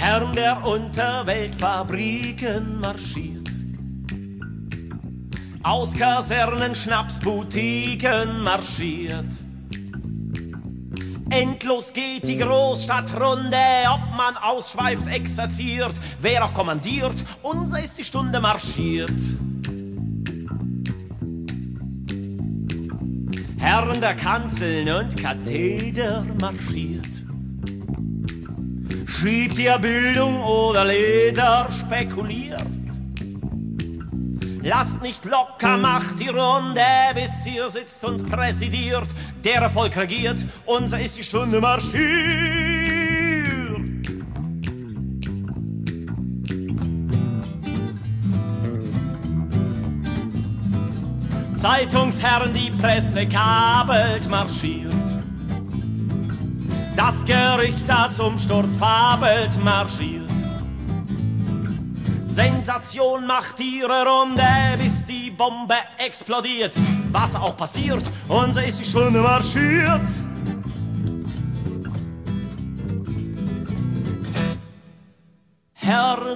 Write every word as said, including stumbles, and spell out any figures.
Herren der Unterwelt Fabriken marschiert. Aus Kasernen Schnapsboutiquen marschiert. Endlos geht die Großstadtrunde, ob man ausschweift, exerziert, wer auch kommandiert, unser ist die Stunde marschiert. Herren der Kanzeln und Katheder marschiert. Schiebt ihr Bildung oder Leder spekuliert. Lasst nicht locker, macht die Runde, bis ihr sitzt und präsidiert. Der Erfolg regiert, unser ist die Stunde marschiert. Zeitungsherren, die Presse kabelt, marschiert. Das Gerücht, das Umsturz fabelt, marschiert. Sensation macht ihre Runde, bis die Bombe explodiert. Was auch passiert, unser ist die Stunde marschiert. Herren